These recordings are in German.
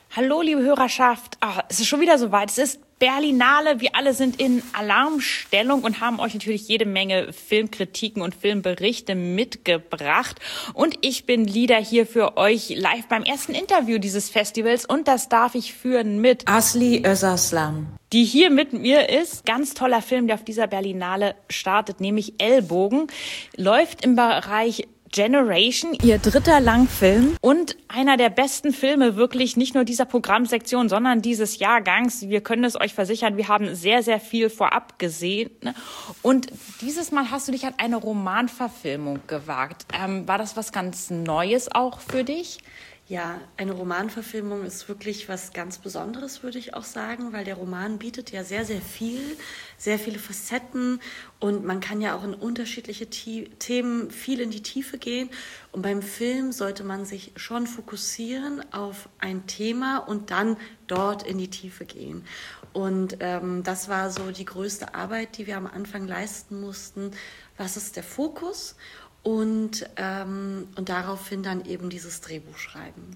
Hallo, liebe Hörerschaft. Es ist schon wieder soweit. Es ist Berlinale. Wir alle sind in Alarmstellung und haben euch natürlich jede Menge Filmkritiken und Filmberichte mitgebracht. Und ich bin Lida hier für euch live beim ersten Interview dieses Festivals. Und das darf ich führen mit Asli Özaslan, die hier mit mir ist. Ganz toller Film, der auf dieser Berlinale startet, nämlich Ellbogen. Läuft im Bereich Generation, ihr dritter Langfilm und einer der besten Filme wirklich nicht nur dieser Programmsektion, sondern dieses Jahrgangs. Wir können es euch versichern, wir haben sehr, sehr viel vorab gesehen. Und dieses Mal hast du dich an eine Romanverfilmung gewagt. War das was ganz Neues auch für dich? Ja, eine Romanverfilmung ist wirklich was ganz Besonderes, würde ich auch sagen, weil der Roman bietet ja sehr, sehr viele Facetten und man kann ja auch in unterschiedliche Themen viel in die Tiefe gehen. Und beim Film sollte man sich schon fokussieren auf ein Thema und dann dort in die Tiefe gehen. Und das war so die größte Arbeit, die wir am Anfang leisten mussten. Was ist der Fokus? Und daraufhin dann eben dieses Drehbuch schreiben.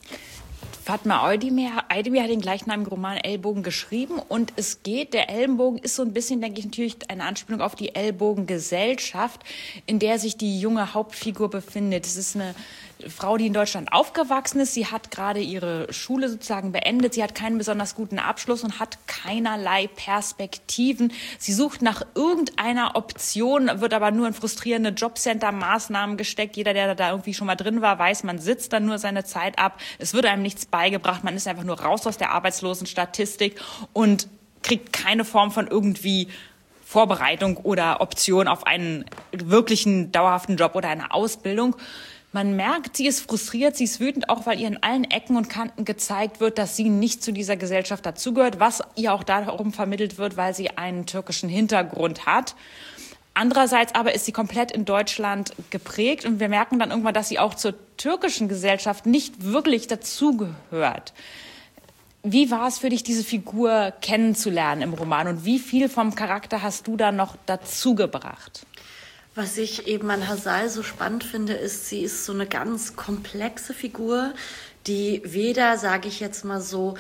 Fatma Aydemir hat den gleichnamigen Roman Ellbogen geschrieben und der Ellenbogen ist so ein bisschen, denke ich, natürlich eine Anspielung auf die Ellbogengesellschaft, in der sich die junge Hauptfigur befindet. Es ist eine Frau, die in Deutschland aufgewachsen ist. Sie hat gerade ihre Schule sozusagen beendet. Sie hat keinen besonders guten Abschluss und hat keinerlei Perspektiven. Sie sucht nach irgendeiner Option, wird aber nur in frustrierende Jobcenter-Maßnahmen gesteckt. Jeder, der da irgendwie schon mal drin war, weiß, man sitzt dann nur seine Zeit ab. Es wird einem nichts beigebracht. Man ist einfach nur raus aus der Arbeitslosenstatistik und kriegt keine Form von irgendwie Vorbereitung oder Option auf einen wirklichen dauerhaften Job oder eine Ausbildung. Man merkt, sie ist frustriert, sie ist wütend, auch weil ihr in allen Ecken und Kanten gezeigt wird, dass sie nicht zu dieser Gesellschaft dazugehört, was ihr auch darum vermittelt wird, weil sie einen türkischen Hintergrund hat. Andererseits aber ist sie komplett in Deutschland geprägt und wir merken dann irgendwann, dass sie auch zur türkischen Gesellschaft nicht wirklich dazugehört. Wie war es für dich, diese Figur kennenzulernen im Roman und wie viel vom Charakter hast du da noch dazugebracht? Was ich eben an Hazal so spannend finde, ist, sie ist so eine ganz komplexe Figur, die weder, sage ich jetzt mal so,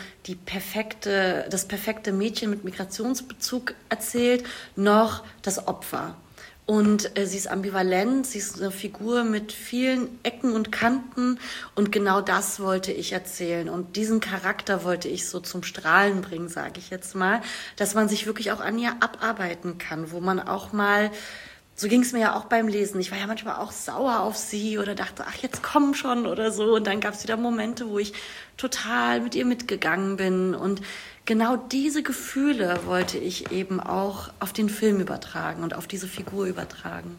das perfekte Mädchen mit Migrationsbezug erzählt, noch das Opfer. Und sie ist ambivalent, sie ist eine Figur mit vielen Ecken und Kanten und genau das wollte ich erzählen. Und diesen Charakter wollte ich so zum Strahlen bringen, sage ich jetzt mal, dass man sich wirklich auch an ihr abarbeiten kann, wo man auch mal... So ging es mir ja auch beim Lesen. Ich war ja manchmal auch sauer auf sie oder dachte, ach, jetzt komm schon oder so. Und dann gab es wieder Momente, wo ich total mit ihr mitgegangen bin. Und genau diese Gefühle wollte ich eben auch auf den Film übertragen und auf diese Figur übertragen.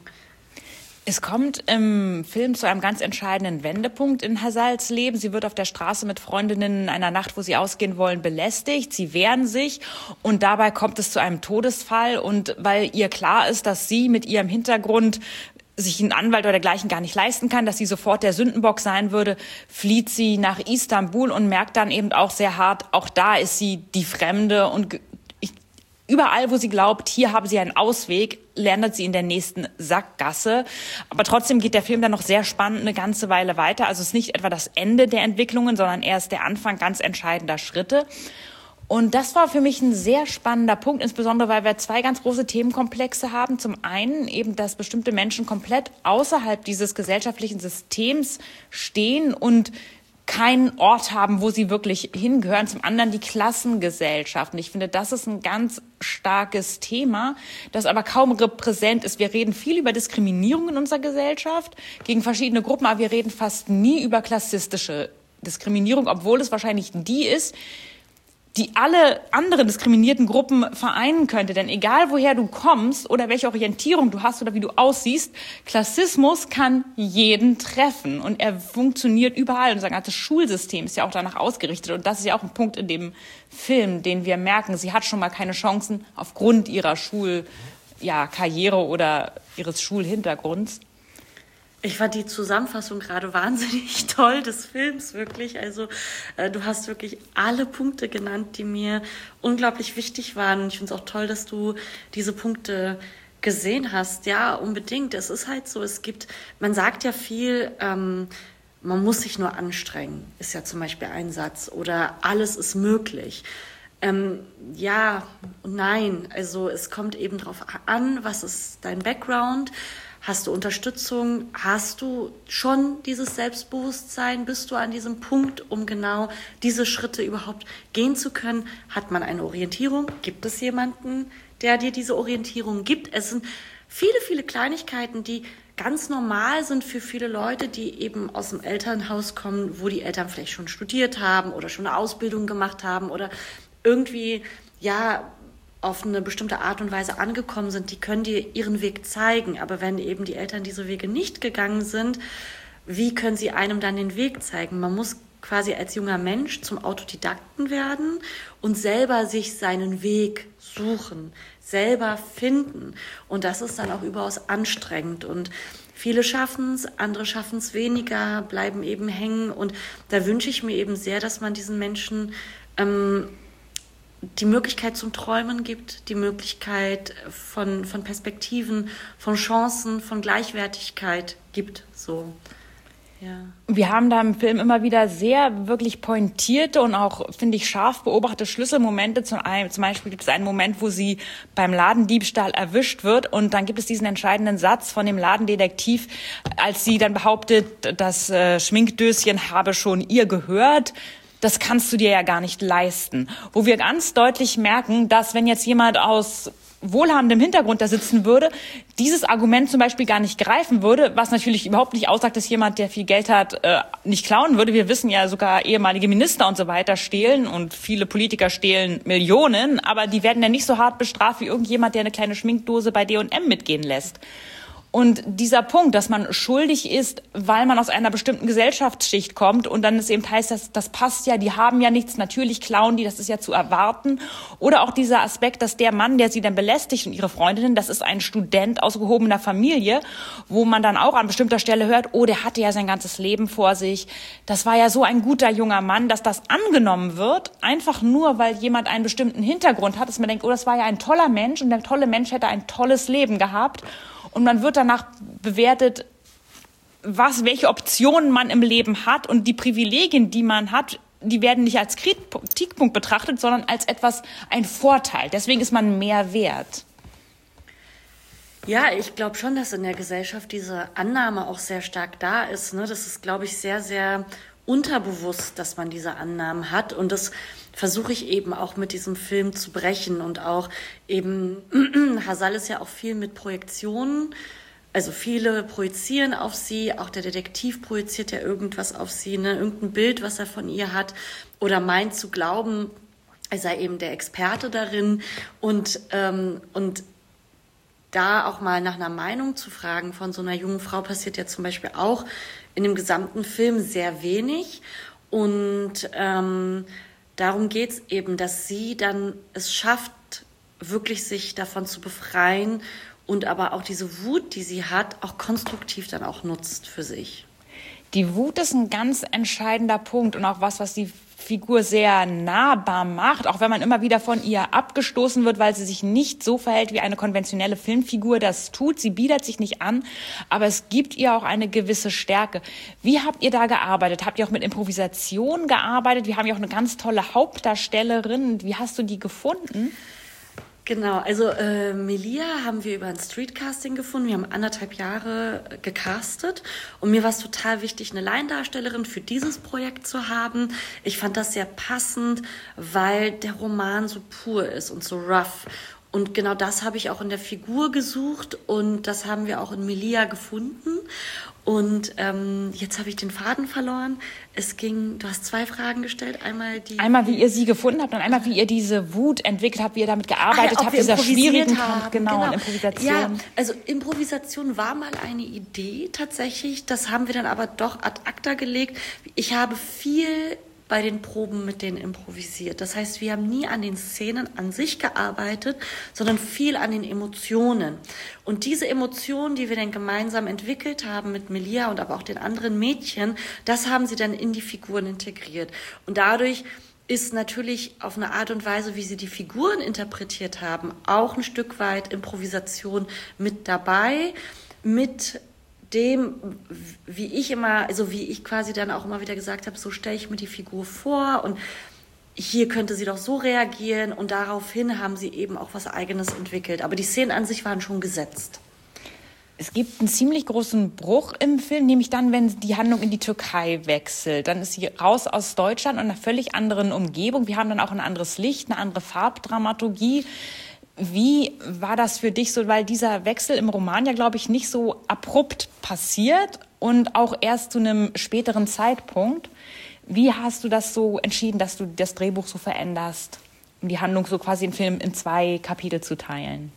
Es kommt im Film zu einem ganz entscheidenden Wendepunkt in Hazals Leben. Sie wird auf der Straße mit Freundinnen in einer Nacht, wo sie ausgehen wollen, belästigt. Sie wehren sich und dabei kommt es zu einem Todesfall. Und weil ihr klar ist, dass sie mit ihrem Hintergrund sich einen Anwalt oder dergleichen gar nicht leisten kann, dass sie sofort der Sündenbock sein würde, flieht sie nach Istanbul und merkt dann eben auch sehr hart, auch da ist sie die Fremde und überall, wo sie glaubt, hier haben sie einen Ausweg, landet sie in der nächsten Sackgasse. Aber trotzdem geht der Film dann noch sehr spannend eine ganze Weile weiter. Also es ist nicht etwa das Ende der Entwicklungen, sondern erst der Anfang ganz entscheidender Schritte. Und das war für mich ein sehr spannender Punkt, insbesondere weil wir zwei ganz große Themenkomplexe haben. Zum einen eben, dass bestimmte Menschen komplett außerhalb dieses gesellschaftlichen Systems stehen und keinen Ort haben, wo sie wirklich hingehören. Zum anderen die Klassengesellschaft. Und ich finde, das ist ein ganz starkes Thema, das aber kaum repräsent ist. Wir reden viel über Diskriminierung in unserer Gesellschaft gegen verschiedene Gruppen, aber wir reden fast nie über klassistische Diskriminierung, obwohl es wahrscheinlich die ist, die alle anderen diskriminierten Gruppen vereinen könnte. Denn egal, woher du kommst oder welche Orientierung du hast oder wie du aussiehst, Klassismus kann jeden treffen. Und er funktioniert überall. Unser ganzes Schulsystem ist ja auch danach ausgerichtet. Und das ist ja auch ein Punkt in dem Film, den wir merken. Sie hat schon mal keine Chancen aufgrund ihrer Karriere oder ihres Schulhintergrunds. Ich fand die Zusammenfassung gerade wahnsinnig toll des Films, wirklich. Also du hast wirklich alle Punkte genannt, die mir unglaublich wichtig waren. Und ich finde es auch toll, dass du diese Punkte gesehen hast. Ja, unbedingt. Es ist halt so, man sagt ja viel, man muss sich nur anstrengen, ist ja zum Beispiel ein Satz. Oder alles ist möglich. Ja und nein. Also es kommt eben drauf an, was ist dein Background? Hast du Unterstützung? Hast du schon dieses Selbstbewusstsein? Bist du an diesem Punkt, um genau diese Schritte überhaupt gehen zu können? Hat man eine Orientierung? Gibt es jemanden, der dir diese Orientierung gibt? Es sind viele, viele Kleinigkeiten, die ganz normal sind für viele Leute, die eben aus dem Elternhaus kommen, wo die Eltern vielleicht schon studiert haben oder schon eine Ausbildung gemacht haben oder irgendwie, ja, auf eine bestimmte Art und Weise angekommen sind, die können dir ihren Weg zeigen. Aber wenn eben die Eltern diese Wege nicht gegangen sind, wie können sie einem dann den Weg zeigen? Man muss quasi als junger Mensch zum Autodidakten werden und selber sich seinen Weg suchen, selber finden. Und das ist dann auch überaus anstrengend. Und viele schaffen es, andere schaffen es weniger, bleiben eben hängen. Und da wünsche ich mir eben sehr, dass man diesen Menschen die Möglichkeit zum Träumen gibt, die Möglichkeit von Perspektiven, von Chancen, von Gleichwertigkeit gibt. So. Ja. Wir haben da im Film immer wieder sehr wirklich pointierte und auch, finde ich, scharf beobachtete Schlüsselmomente. Zum Beispiel gibt es einen Moment, wo sie beim Ladendiebstahl erwischt wird und dann gibt es diesen entscheidenden Satz von dem Ladendetektiv, als sie dann behauptet, das Schminkdöschen habe schon ihr gehört. Das kannst du dir ja gar nicht leisten. Wo wir ganz deutlich merken, dass wenn jetzt jemand aus wohlhabendem Hintergrund da sitzen würde, dieses Argument zum Beispiel gar nicht greifen würde, was natürlich überhaupt nicht aussagt, dass jemand, der viel Geld hat, nicht klauen würde. Wir wissen ja, sogar ehemalige Minister und so weiter stehlen und viele Politiker stehlen Millionen, aber die werden ja nicht so hart bestraft wie irgendjemand, der eine kleine Schminkdose bei D&M mitgehen lässt. Und dieser Punkt, dass man schuldig ist, weil man aus einer bestimmten Gesellschaftsschicht kommt und dann es eben heißt, das passt ja, die haben ja nichts, natürlich klauen die, das ist ja zu erwarten. Oder auch dieser Aspekt, dass der Mann, der sie dann belästigt und ihre Freundinnen, das ist ein Student aus gehobener Familie, wo man dann auch an bestimmter Stelle hört, oh, der hatte ja sein ganzes Leben vor sich. Das war ja so ein guter junger Mann, dass das angenommen wird, einfach nur, weil jemand einen bestimmten Hintergrund hat, dass man denkt, oh, das war ja ein toller Mensch und der tolle Mensch hätte ein tolles Leben gehabt. Und man wird danach bewertet, welche Optionen man im Leben hat. Und die Privilegien, die man hat, die werden nicht als Kritikpunkt betrachtet, sondern als ein Vorteil. Deswegen ist man mehr wert. Ja, ich glaube schon, dass in der Gesellschaft diese Annahme auch sehr stark da ist. Ne? Das ist, glaube ich, sehr, sehr unterbewusst, dass man diese Annahmen hat. Und das versuche ich eben auch mit diesem Film zu brechen. Und auch eben, Hazal ist ja auch viel mit Projektionen. Also viele projizieren auf sie. Auch der Detektiv projiziert ja irgendwas auf sie, ne? Irgendein Bild, was er von ihr hat. Oder meint zu glauben, er sei eben der Experte darin. Und da auch mal nach einer Meinung zu fragen von so einer jungen Frau passiert ja zum Beispiel auch in dem gesamten Film sehr wenig. Und darum geht's eben, dass sie dann es schafft, wirklich sich davon zu befreien und aber auch diese Wut, die sie hat, auch konstruktiv dann auch nutzt für sich. Die Wut ist ein ganz entscheidender Punkt und auch was die Figur sehr nahbar macht, auch wenn man immer wieder von ihr abgestoßen wird, weil sie sich nicht so verhält, wie eine konventionelle Filmfigur das tut. Sie biedert sich nicht an, aber es gibt ihr auch eine gewisse Stärke. Wie habt ihr da gearbeitet? Habt ihr auch mit Improvisation gearbeitet? Wir haben ja auch eine ganz tolle Hauptdarstellerin. Wie hast du die gefunden? Genau, also Melia haben wir über ein Streetcasting gefunden. Wir haben 1,5 Jahre gecastet und mir war es total wichtig, eine Laiendarstellerin für dieses Projekt zu haben. Ich fand das sehr passend, weil der Roman so pur ist und so rough. Und genau das habe ich auch in der Figur gesucht und das haben wir auch in Melia gefunden. Und jetzt habe ich den Faden verloren. Du hast 2 Fragen gestellt. Einmal, wie ihr sie gefunden habt und einmal, wie ihr diese Wut entwickelt habt, wie ihr damit gearbeitet habt, dieser schwierigen Kampf. Genau, Improvisation. Ja, also Improvisation war mal eine Idee tatsächlich. Das haben wir dann aber doch ad acta gelegt. Ich habe viel bei den Proben mit denen improvisiert. Das heißt, wir haben nie an den Szenen an sich gearbeitet, sondern viel an den Emotionen. Und diese Emotionen, die wir dann gemeinsam entwickelt haben mit Melia und aber auch den anderen Mädchen, das haben sie dann in die Figuren integriert. Und dadurch ist natürlich auf eine Art und Weise, wie sie die Figuren interpretiert haben, auch ein Stück weit Improvisation mit dabei, mit dem, wie ich quasi dann auch immer wieder gesagt habe, so stelle ich mir die Figur vor und hier könnte sie doch so reagieren und daraufhin haben sie eben auch was Eigenes entwickelt. Aber die Szenen an sich waren schon gesetzt. Es gibt einen ziemlich großen Bruch im Film, nämlich dann, wenn die Handlung in die Türkei wechselt. Dann ist sie raus aus Deutschland und einer völlig anderen Umgebung. Wir haben dann auch ein anderes Licht, eine andere Farbdramaturgie. Wie war das für dich so, weil dieser Wechsel im Roman ja, glaube ich, nicht so abrupt passiert und auch erst zu einem späteren Zeitpunkt. Wie hast du das so entschieden, dass du das Drehbuch so veränderst, um die Handlung so quasi im Film in 2 Kapitel zu teilen?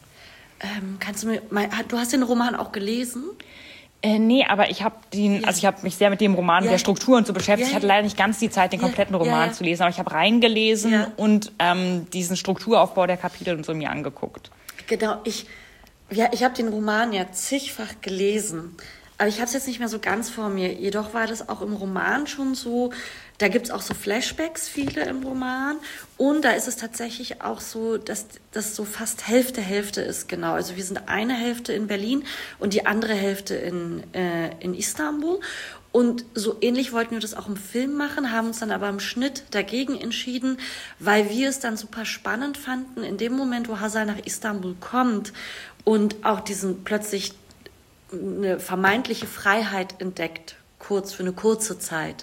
Du hast den Roman auch gelesen? Nee, aber ich habe mich sehr mit dem Roman, der Struktur und so beschäftigt. Ich hatte leider nicht ganz die Zeit, den kompletten Roman zu lesen, aber ich habe reingelesen und diesen Strukturaufbau der Kapitel und so mir angeguckt. Genau, ich habe den Roman ja zigfach gelesen, aber ich habe es jetzt nicht mehr so ganz vor mir. Jedoch war das auch im Roman schon so, da gibt es auch so Flashbacks, viele im Roman. Und da ist es tatsächlich auch so, dass das so fast Hälfte ist, genau. Also wir sind eine Hälfte in Berlin und die andere Hälfte in Istanbul. Und so ähnlich wollten wir das auch im Film machen, haben uns dann aber im Schnitt dagegen entschieden, weil wir es dann super spannend fanden, in dem Moment, wo Hazal nach Istanbul kommt und auch diesen plötzlich eine vermeintliche Freiheit entdeckt, für eine kurze Zeit,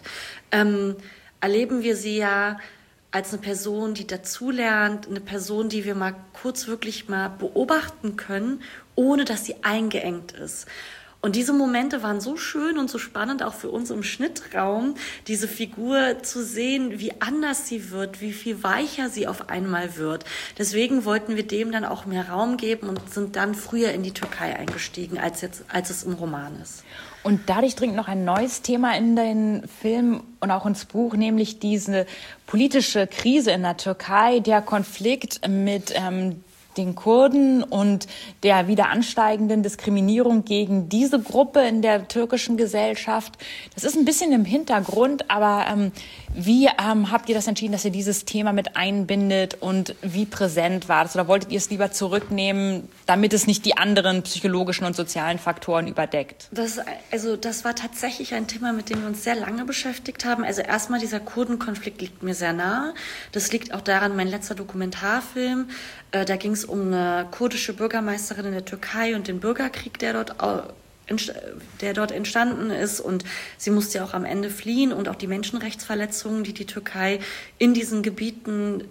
erleben wir sie ja als eine Person, die dazulernt, eine Person, die wir mal kurz wirklich mal beobachten können, ohne dass sie eingeengt ist. Und diese Momente waren so schön und so spannend, auch für uns im Schnittraum, diese Figur zu sehen, wie anders sie wird, wie viel weicher sie auf einmal wird. Deswegen wollten wir dem dann auch mehr Raum geben und sind dann früher in die Türkei eingestiegen, als es im Roman ist. Und dadurch dringt noch ein neues Thema in den Film und auch ins Buch, nämlich diese politische Krise in der Türkei, der Konflikt mit den Kurden und der wieder ansteigenden Diskriminierung gegen diese Gruppe in der türkischen Gesellschaft. Das ist ein bisschen im Hintergrund, aber wie habt ihr das entschieden, dass ihr dieses Thema mit einbindet und wie präsent war das? Oder wolltet ihr es lieber zurücknehmen, damit es nicht die anderen psychologischen und sozialen Faktoren überdeckt? Das war tatsächlich ein Thema, mit dem wir uns sehr lange beschäftigt haben. Also erstmal dieser Kurdenkonflikt liegt mir sehr nahe. Das liegt auch daran, mein letzter Dokumentarfilm, da ging es um eine kurdische Bürgermeisterin in der Türkei und den Bürgerkrieg, der dort entstanden ist. Und sie musste ja auch am Ende fliehen und auch die Menschenrechtsverletzungen, die die Türkei in diesen Gebieten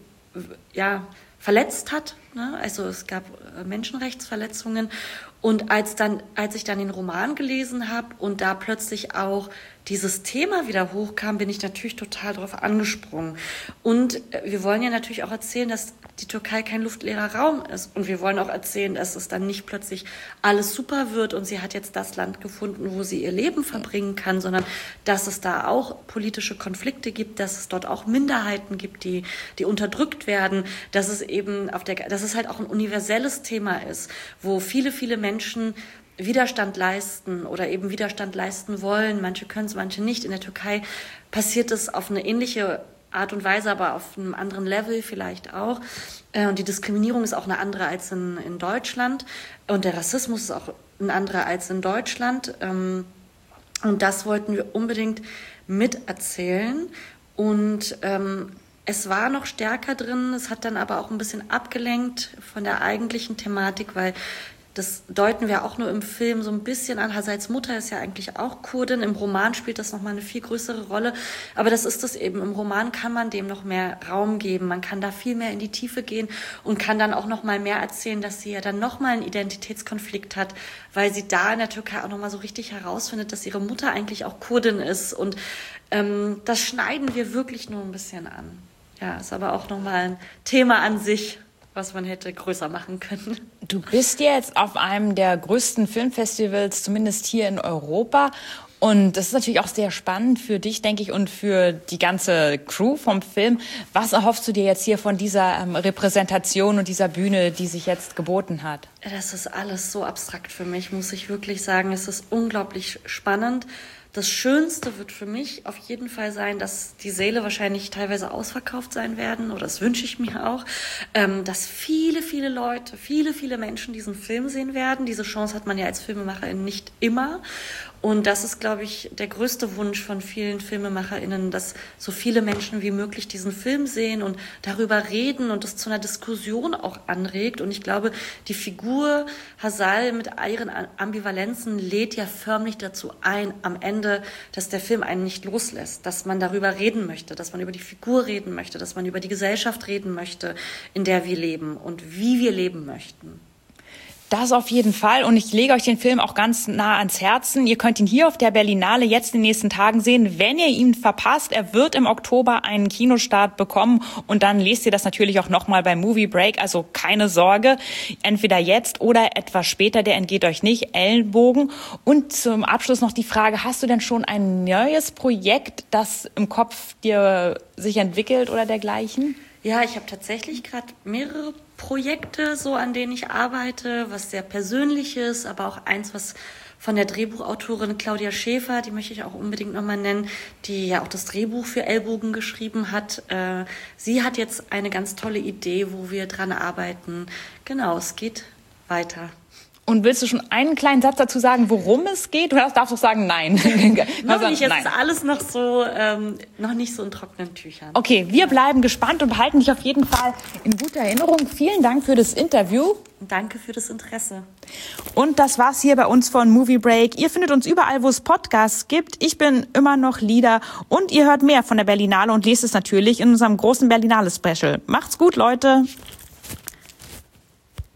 verletzt hat. Ne? Also es gab Menschenrechtsverletzungen. Und als ich dann den Roman gelesen habe und da plötzlich auch dieses Thema wieder hochkam, bin ich natürlich total darauf angesprungen. Und wir wollen ja natürlich auch erzählen, dass die Türkei kein luftleerer Raum ist. Und wir wollen auch erzählen, dass es dann nicht plötzlich alles super wird und sie hat jetzt das Land gefunden, wo sie ihr Leben verbringen kann, sondern dass es da auch politische Konflikte gibt, dass es dort auch Minderheiten gibt, die unterdrückt werden, dass es halt auch ein universelles Thema ist, wo viele, viele Menschen Widerstand leisten oder eben Widerstand leisten wollen. Manche können es, manche nicht. In der Türkei passiert es auf eine ähnliche Art und Weise, aber auf einem anderen Level vielleicht auch. Und die Diskriminierung ist auch eine andere als in Deutschland. Und der Rassismus ist auch ein anderer als in Deutschland. Und das wollten wir unbedingt miterzählen. Und es war noch stärker drin. Es hat dann aber auch ein bisschen abgelenkt von der eigentlichen Thematik, weil das deuten wir auch nur im Film so ein bisschen an. Hazals Mutter ist ja eigentlich auch Kurdin. Im Roman spielt das nochmal eine viel größere Rolle. Aber das ist es eben. Im Roman kann man dem noch mehr Raum geben. Man kann da viel mehr in die Tiefe gehen und kann dann auch noch mal mehr erzählen, dass sie ja dann noch mal einen Identitätskonflikt hat, weil sie da in der Türkei auch noch mal so richtig herausfindet, dass ihre Mutter eigentlich auch Kurdin ist. Und das schneiden wir wirklich nur ein bisschen an. Ja, ist aber auch noch mal ein Thema an sich, was man hätte größer machen können. Du bist jetzt auf einem der größten Filmfestivals, zumindest hier in Europa. Und das ist natürlich auch sehr spannend für dich, denke ich, und für die ganze Crew vom Film. Was erhoffst du dir jetzt hier von dieser Repräsentation und dieser Bühne, die sich jetzt geboten hat? Das ist alles so abstrakt für mich, muss ich wirklich sagen. Es ist unglaublich spannend. Das Schönste wird für mich auf jeden Fall sein, dass die Säle wahrscheinlich teilweise ausverkauft sein werden, oder das wünsche ich mir auch, dass viele, viele Leute, viele, viele Menschen diesen Film sehen werden. Diese Chance hat man ja als Filmemacherin nicht immer. Und das ist, glaube ich, der größte Wunsch von vielen FilmemacherInnen, dass so viele Menschen wie möglich diesen Film sehen und darüber reden und es zu einer Diskussion auch anregt. Und ich glaube, die Figur Hazal mit ihren Ambivalenzen lädt ja förmlich dazu ein, am Ende, dass der Film einen nicht loslässt, dass man darüber reden möchte, dass man über die Figur reden möchte, dass man über die Gesellschaft reden möchte, in der wir leben und wie wir leben möchten. Das auf jeden Fall. Und ich lege euch den Film auch ganz nah ans Herzen. Ihr könnt ihn hier auf der Berlinale jetzt in den nächsten Tagen sehen. Wenn ihr ihn verpasst, er wird im Oktober einen Kinostart bekommen. Und dann lest ihr das natürlich auch nochmal beim Movie Break. Also keine Sorge. Entweder jetzt oder etwas später. Der entgeht euch nicht. Ellenbogen. Und zum Abschluss noch die Frage, hast du denn schon ein neues Projekt, das im Kopf dir sich entwickelt oder dergleichen? Ja, ich habe tatsächlich gerade mehrere Projekte, so an denen ich arbeite, was sehr Persönliches, aber auch eins, was von der Drehbuchautorin Claudia Schäfer, die möchte ich auch unbedingt nochmal nennen, die ja auch das Drehbuch für Ellbogen geschrieben hat. Sie hat jetzt eine ganz tolle Idee, wo wir dran arbeiten. Genau, es geht weiter. Und willst du schon einen kleinen Satz dazu sagen, worum es geht? Du darfst doch sagen, nein. Noch nicht, es ist alles noch nicht so in trockenen Tüchern. Okay, wir bleiben gespannt und behalten dich auf jeden Fall in guter Erinnerung. Vielen Dank für das Interview. Danke für das Interesse. Und das war's hier bei uns von Movie Break. Ihr findet uns überall, wo es Podcasts gibt. Ich bin immer noch Lida und ihr hört mehr von der Berlinale und lest es natürlich in unserem großen Berlinale Special. Macht's gut, Leute.